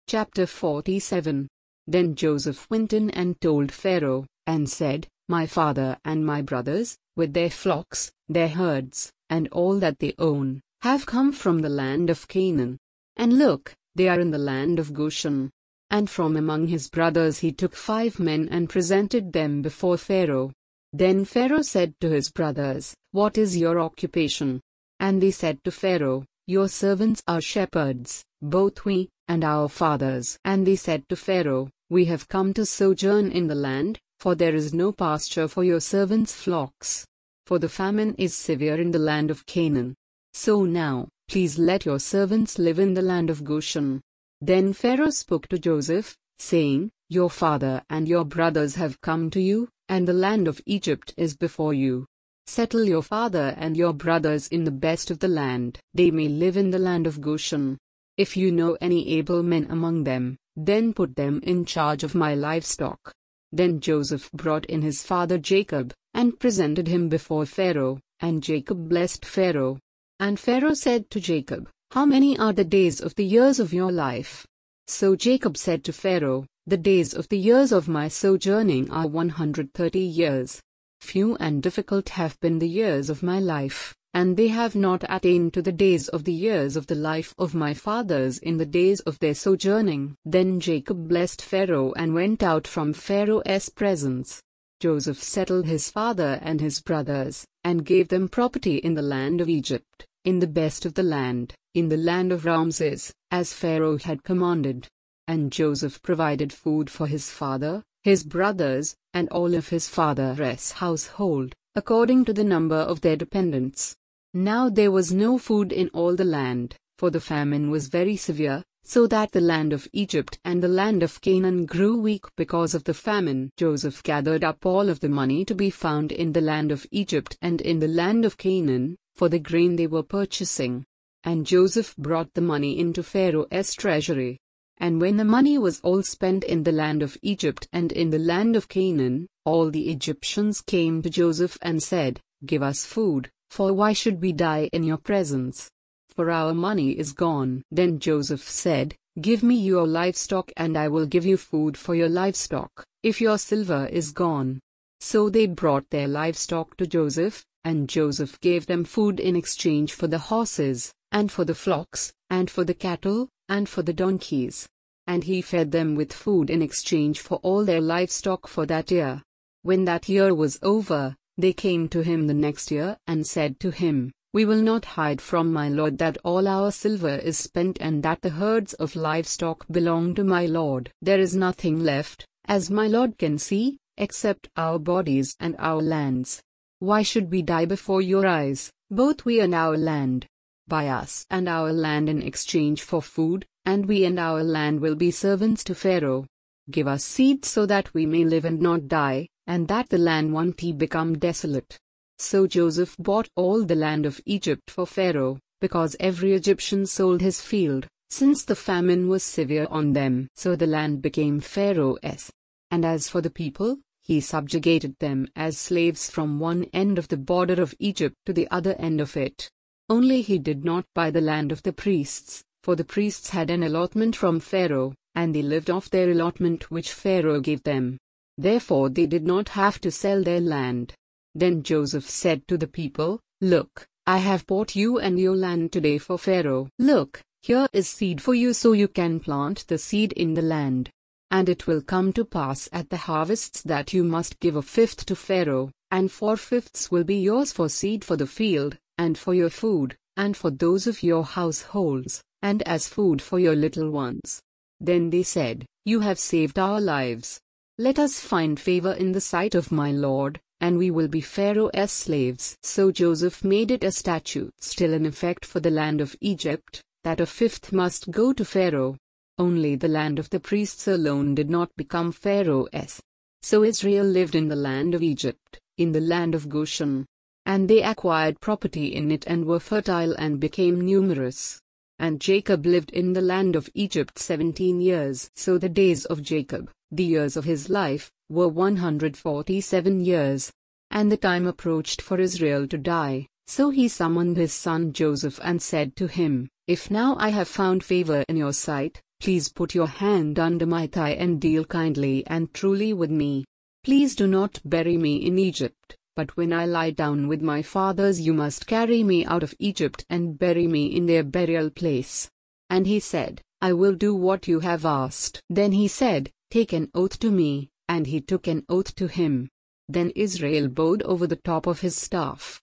Chapter 47. Then Joseph went in and told Pharaoh, and said, My father and my brothers, with their flocks, their herds, and all that they own, have come from the land of Canaan. And look, they are in the land of Goshen. And from among his brothers he took 5 men and presented them before Pharaoh. Then Pharaoh said to his brothers, What is your occupation? And they said to Pharaoh, Your servants are shepherds, both we, and our fathers. And they said to Pharaoh, We have come to sojourn in the land, for there is no pasture for your servants' flocks. For the famine is severe in the land of Canaan. So now, please let your servants live in the land of Goshen. Then Pharaoh spoke to Joseph, saying, Your father and your brothers have come to you, and the land of Egypt is before you. Settle your father and your brothers in the best of the land. They may live in the land of Goshen. If you know any able men among them, then put them in charge of my livestock. Then Joseph brought in his father Jacob, and presented him before Pharaoh, and Jacob blessed Pharaoh. And Pharaoh said to Jacob, How many are the days of the years of your life? So Jacob said to Pharaoh, The days of the years of my sojourning are 130 years. Few and difficult have been the years of my life, and they have not attained to the days of the years of the life of my fathers in the days of their sojourning. Then Jacob blessed Pharaoh and went out from Pharaoh's presence. Joseph settled his father and his brothers, and gave them property in the land of Egypt, in the best of the land, in the land of Ramses, as Pharaoh had commanded. And Joseph provided food for his father, his brothers, and all of his father's household, according to the number of their dependents. Now there was no food in all the land, for the famine was very severe, so that the land of Egypt and the land of Canaan grew weak because of the famine. Joseph gathered up all of the money to be found in the land of Egypt and in the land of Canaan, for the grain they were purchasing. And Joseph brought the money into Pharaoh's treasury. And when the money was all spent in the land of Egypt and in the land of Canaan, all the Egyptians came to Joseph and said, Give us food, for why should we die in your presence? For our money is gone. Then Joseph said, Give me your livestock and I will give you food for your livestock, if your silver is gone. So they brought their livestock to Joseph, and Joseph gave them food in exchange for the horses, and for the flocks, and for the cattle, and for the donkeys. And he fed them with food in exchange for all their livestock for that year. When that year was over, they came to him the next year and said to him, We will not hide from my lord that all our silver is spent and that the herds of livestock belong to my lord. There is nothing left, as my lord can see, except our bodies and our lands. Why should we die before your eyes, both we and our land? Buy us and our land in exchange for food, and we and our land will be servants to Pharaoh. Give us seed so that we may live and not die, and that the land won't become desolate. So Joseph bought all the land of Egypt for Pharaoh, because every Egyptian sold his field, since the famine was severe on them. So the land became Pharaoh's. And as for the people, he subjugated them as slaves from one end of the border of Egypt to the other end of it. Only he did not buy the land of the priests, for the priests had an allotment from Pharaoh, and they lived off their allotment which Pharaoh gave them. Therefore they did not have to sell their land. Then Joseph said to the people, Look, I have bought you and your land today for Pharaoh. Look, here is seed for you so you can plant the seed in the land. And it will come to pass at the harvests that you must give 1/5 to Pharaoh, and 4/5 will be yours for seed for the field, and for your food, and for those of your households, and as food for your little ones. Then they said, You have saved our lives. Let us find favor in the sight of my lord, and we will be Pharaoh's slaves. So Joseph made it a statute still in effect for the land of Egypt, that 1/5 must go to Pharaoh. Only the land of the priests alone did not become Pharaoh's. So Israel lived in the land of Egypt, in the land of Goshen. And they acquired property in it and were fertile and became numerous. And Jacob lived in the land of Egypt 17 years. So the days of Jacob, the years of his life, were 147 years. And the time approached for Israel to die, So he summoned his son Joseph and said to him, If now I have found favor in your sight, please put your hand under my thigh and deal kindly and truly with me. Please do not bury me in Egypt, but when I lie down with my fathers you must carry me out of Egypt and bury me in their burial place. And he said, I will do what you have asked. Then he said, Take an oath to me, and he took an oath to him. Then Israel bowed over the top of his staff.